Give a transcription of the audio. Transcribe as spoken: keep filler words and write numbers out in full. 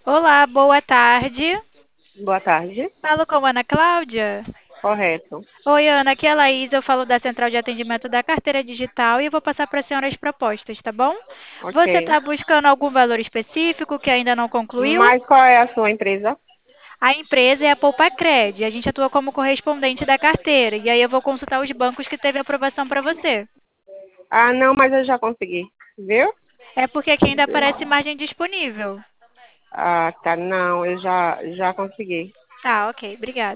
Olá, boa tarde. Boa tarde. Falo com a Ana Cláudia. Correto. Oi, Ana, aqui é a Laís, eu falo da Central de Atendimento da Carteira Digital e eu vou passar para a senhora as propostas, tá bom? Você Ok. está buscando algum valor específico que ainda não concluiu? Mas qual é a sua empresa? A empresa é a Poupacred, a gente atua como correspondente da carteira e aí eu vou consultar os bancos que teve aprovação para você. Ah, não, mas eu já consegui. Viu? É porque aqui ainda aparece margem disponível. Ah, tá. Não, eu já, já consegui. Tá, ok, obrigada.